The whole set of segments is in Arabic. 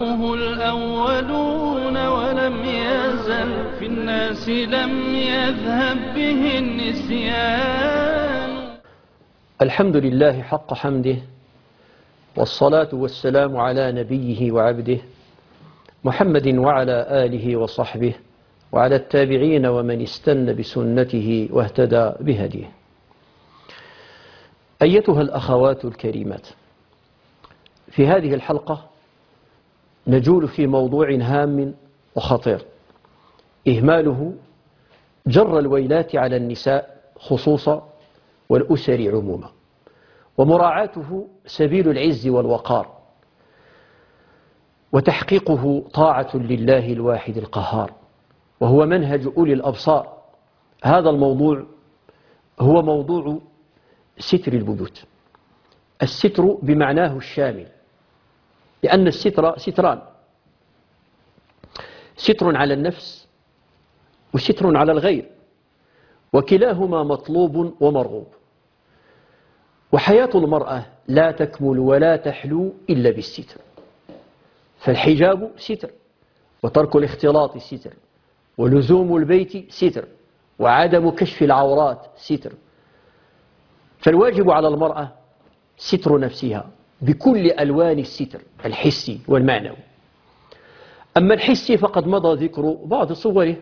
الأولون ولم يزل في الناس لم يذهب به النسيان. الحمد لله حق حمده، والصلاة والسلام على نبيه وعبده محمد وعلى آله وصحبه وعلى التابعين ومن استنى بسنته واهتدى بهديه. أيتها الأخوات الكريمات، في هذه الحلقة نجول في موضوع هام وخطير إهماله جر الويلات على النساء خصوصا والأسر عموما، ومراعاته سبيل العز والوقار، وتحقيقه طاعة لله الواحد القهار، وهو منهج أولي الأبصار. هذا الموضوع هو موضوع ستر البيوت، الستر بمعناه الشامل، لأن الستر ستران: ستر على النفس وستر على الغير، وكلاهما مطلوب ومرغوب. وحياة المرأة لا تكمل ولا تحلو إلا بالستر، فالحجاب ستر، وترك الاختلاط ستر، ولزوم البيت ستر، وعدم كشف العورات ستر. فالواجب على المرأة ستر نفسها بكل ألوان الستر الحسي والمعنوي. أما الحسي فقد مضى ذكر بعض صوره،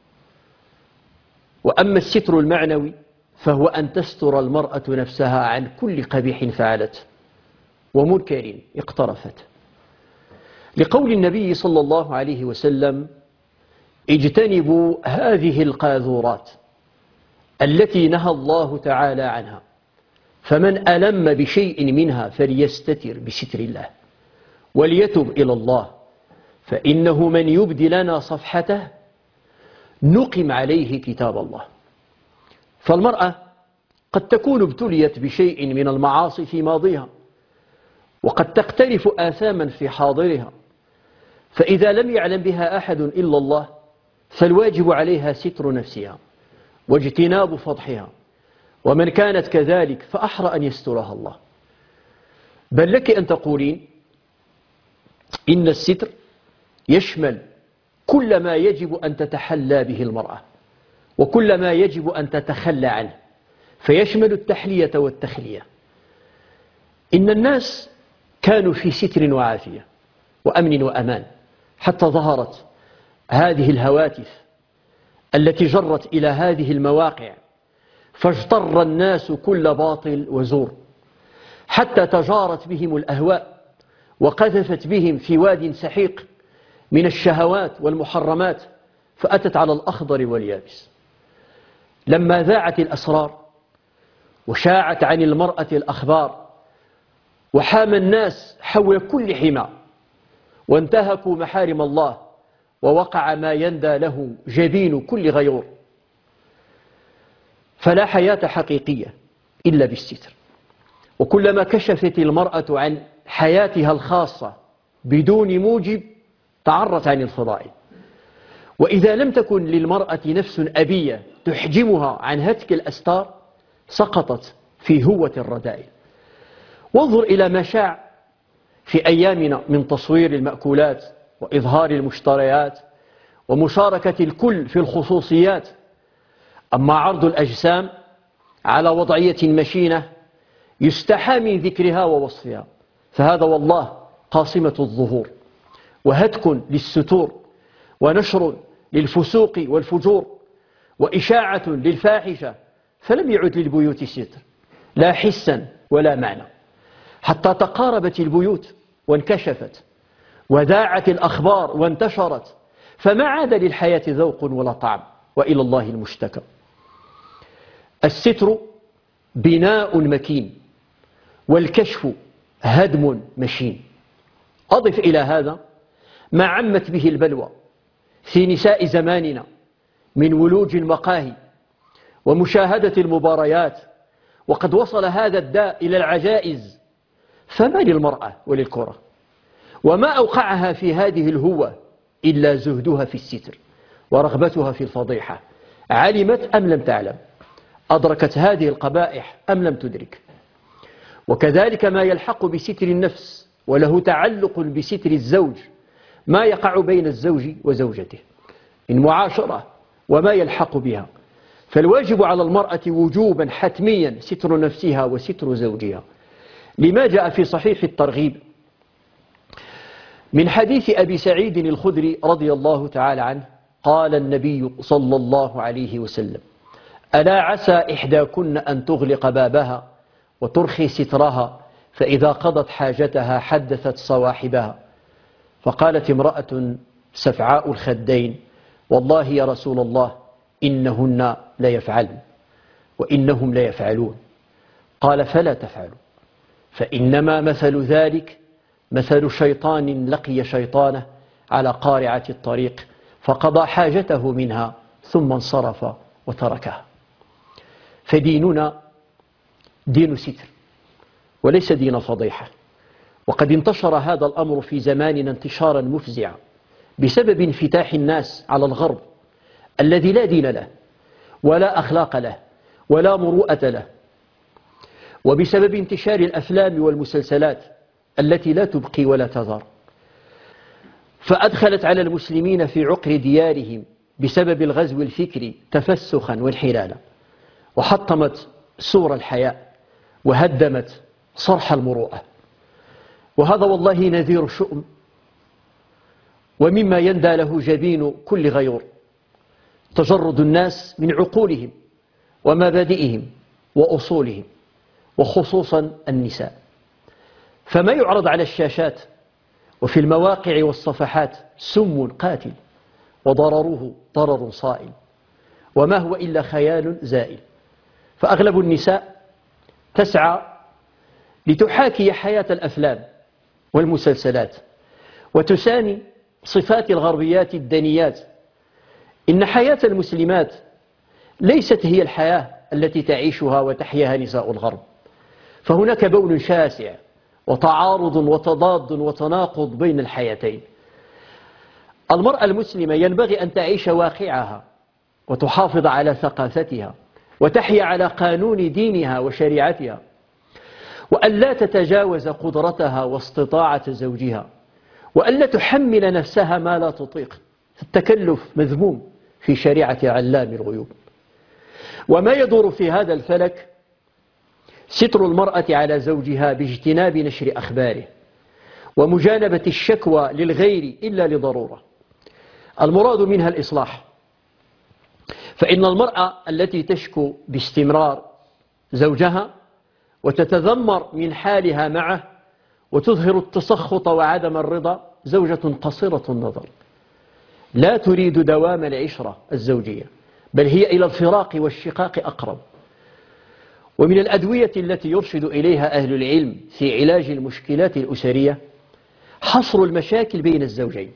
وأما الستر المعنوي فهو أن تستر المرأة نفسها عن كل قبيح فعلته ومنكر اقترفت، لقول النبي صلى الله عليه وسلم: اجتنبوا هذه القاذورات التي نهى الله تعالى عنها، فمن ألم بشيء منها فليستتر بستر الله وليتب إلى الله، فإنه من يبدي لنا صفحته نقم عليه كتاب الله. فالمرأة قد تكون ابتليت بشيء من المعاصي في ماضيها، وقد تقترف آثاما في حاضرها، فإذا لم يعلم بها أحد إلا الله فالواجب عليها ستر نفسها واجتناب فضحها، ومن كانت كذلك فأحرى أن يسترها الله. بل لك أن تقولين إن الستر يشمل كل ما يجب أن تتحلى به المرأة وكل ما يجب أن تتخلى عنه، فيشمل التحلية والتخلية. إن الناس كانوا في ستر وعافية وأمن وأمان، حتى ظهرت هذه الهواتف التي جرت إلى هذه المواقع، فاجتر الناس كل باطل وزور، حتى تجارت بهم الأهواء وقذفت بهم في واد سحيق من الشهوات والمحرمات، فأتت على الأخضر واليابس. لما ذاعت الأسرار وشاعت عن المرأة الأخبار، وحام الناس حول كل حمى، وانتهكوا محارم الله، ووقع ما يندى له جبين كل غيور، فلا حياة حقيقية إلا بالستر. وكلما كشفت المرأة عن حياتها الخاصة بدون موجب تعرت عن الفضائل، وإذا لم تكن للمرأة نفس أبية تحجمها عن هتك الأستار سقطت في هوة الرذائل. وانظر إلى ما شاع في أيامنا من تصوير المأكولات وإظهار المشتريات ومشاركة الكل في الخصوصيات. أما عرض الأجسام على وضعية مشينة يستحى من ذكرها ووصفها، فهذا والله قاصمة الظهور، وهتك للستور، ونشر للفسوق والفجور، وإشاعة للفاحشة، فلم يعد للبيوت ستر لا حسا ولا معنى، حتى تقاربت البيوت وانكشفت، وذاعت الأخبار وانتشرت، فما عاد للحياة ذوق ولا طعم، وإلى الله المشتكى. الستر بناء مكين، والكشف هدم مشين. أضف إلى هذا ما عمت به البلوى في نساء زماننا من ولوج المقاهي ومشاهدة المباريات، وقد وصل هذا الداء إلى العجائز. فما للمرأة وللكرة؟ وما أوقعها في هذه الهوة إلا زهدها في الستر ورغبتها في الفضيحة، علمت أم لم تعلم، أدركت هذه القبائح أم لم تدرك. وكذلك ما يلحق بستر النفس وله تعلق بستر الزوج ما يقع بين الزوج وزوجته من معاشرة وما يلحق بها. فالواجب على المرأة وجوبا حتميا ستر نفسها وستر زوجها، لما جاء في صحيح الترغيب من حديث أبي سعيد الخدري رضي الله تعالى عنه قال النبي صلى الله عليه وسلم: ألا عسى إحداكن أن تغلق بابها وترخي سترها، فإذا قضت حاجتها حدثت صواحبها. فقالت امرأة سفعاء الخدين: والله يا رسول الله إنهن لا يفعلن وإنهم لا يفعلون. قال: فلا تفعلوا، فإنما مثل ذلك مثل شيطان لقي شيطانه على قارعة الطريق فقضى حاجته منها ثم انصرف وتركها. فديننا دين ستر وليس دين فضيحة، وقد انتشر هذا الأمر في زماننا انتشارا مفزعا بسبب انفتاح الناس على الغرب الذي لا دين له ولا أخلاق له ولا مروءة له، وبسبب انتشار الأفلام والمسلسلات التي لا تبقي ولا تذر، فأدخلت على المسلمين في عقر ديارهم بسبب الغزو الفكري تفسخا وانحلالا، وحطمت سور الحياء وهدمت صرح المروءة. وهذا والله نذير شؤم، ومما يندى له جبين كل غيور تجرد الناس من عقولهم ومبادئهم وأصولهم، وخصوصا النساء. فما يعرض على الشاشات وفي المواقع والصفحات سم قاتل وضرره ضرر صائل، وما هو إلا خيال زائل. فأغلب النساء تسعى لتحاكي حياة الأفلام والمسلسلات وتساني صفات الغربيات الدنيات. إن حياة المسلمات ليست هي الحياة التي تعيشها وتحياها نساء الغرب، فهناك بون شاسع وتعارض وتضاد وتناقض بين الحياتين. المرأة المسلمة ينبغي أن تعيش واقعها وتحافظ على ثقافتها وتحيا على قانون دينها وشريعتها، وأن لا تتجاوز قدرتها واستطاعة زوجها، وأن لا تحمل نفسها ما لا تطيق. التكلف مذموم في شريعة علام الغيوب. وما يدور في هذا الفلك ستر المرأة على زوجها باجتناب نشر أخباره ومجانبة الشكوى للغير إلا لضرورة. المراد منها الإصلاح، فإن المرأة التي تشكو باستمرار زوجها وتتذمر من حالها معه وتظهر التسخط وعدم الرضا زوجة قصيرة النظر، لا تريد دوام العشرة الزوجية، بل هي إلى الفراق والشقاق أقرب. ومن الأدوية التي يرشد إليها أهل العلم في علاج المشكلات الأسرية حصر المشاكل بين الزوجين،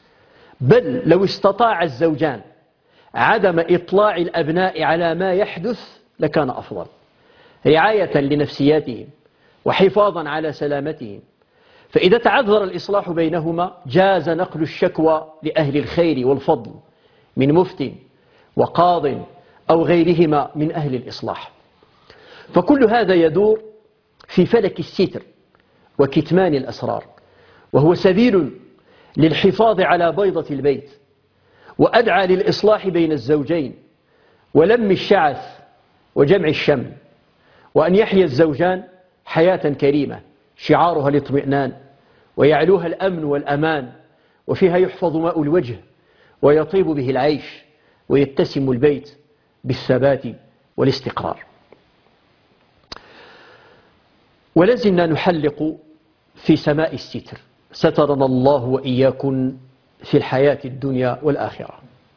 بل لو استطاع الزوجان عدم إطلاع الأبناء على ما يحدث لكان أفضل، رعاية لنفسياتهم وحفاظا على سلامتهم. فإذا تعذر الإصلاح بينهما جاز نقل الشكوى لأهل الخير والفضل من مفت وقاض أو غيرهما من أهل الإصلاح. فكل هذا يدور في فلك الستر وكتمان الأسرار، وهو سبيل للحفاظ على بيضة البيت، وأدعى للإصلاح بين الزوجين ولم الشعث وجمع الشمل، وأن يحيا الزوجان حياة كريمة شعارها الاطمئنان ويعلوها الأمن والأمان، وفيها يحفظ ماء الوجه ويطيب به العيش ويتسم البيت بالثبات والاستقرار. ولازلنا نحلق في سماء الستر، سترنا الله وإياكم في الحياة الدنيا والآخرة.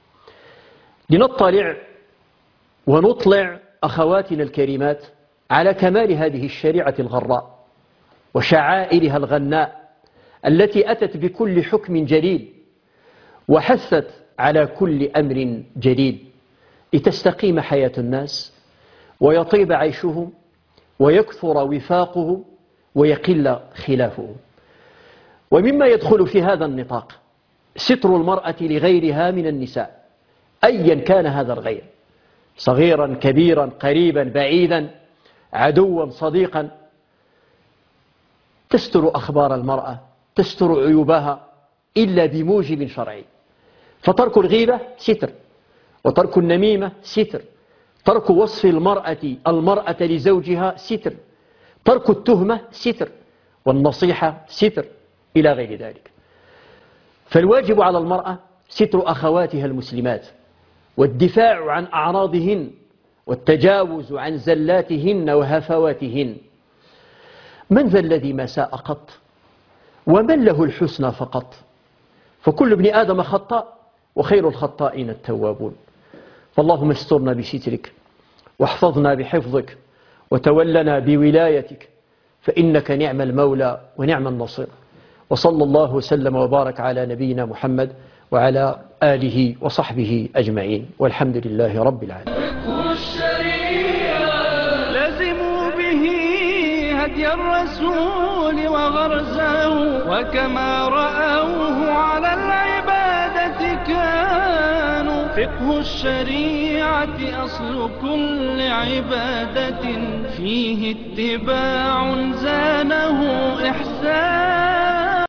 لنطلع ونطلع أخواتنا الكريمات على كمال هذه الشريعة الغراء وشعائرها الغناء التي أتت بكل حكم جليل وحثت على كل أمر جليل لتستقيم حياة الناس ويطيب عيشهم ويكثر وفاقهم ويقل خلافهم. ومما يدخل في هذا النطاق ستر المرأة لغيرها من النساء أيا كان هذا الغير، صغيرا كبيرا قريبا بعيدا عدوا صديقا. تستر أخبار المرأة، تستر عيوبها، إلا بموجب شرعي. فترك الغيبة ستر، وترك النميمة ستر، ترك وصف المرأة لزوجها ستر، ترك التهمة ستر، والنصيحة ستر، إلى غير ذلك. فالواجب على المرأة ستر أخواتها المسلمات، والدفاع عن أعراضهن، والتجاوز عن زلاتهن وهفواتهن. من ذا الذي ما ساء قط؟ ومن له الحسنى فقط؟ فكل ابن آدم خطاء، وخير الخطائين التوابون. فاللهم استرنا بسترك، واحفظنا بحفظك، وتولنا بولايتك، فإنك نعم المولى ونعم النصير. وصلى الله وسلم وبارك على نبينا محمد وعلى آله وصحبه أجمعين، والحمد لله رب العالمين. لزموا به هدي الرسول وغرزه، وكما رأوه على العبادة كانوا. فقه الشريعة أصل كل عبادة، فيه اتباع زانه إحسان.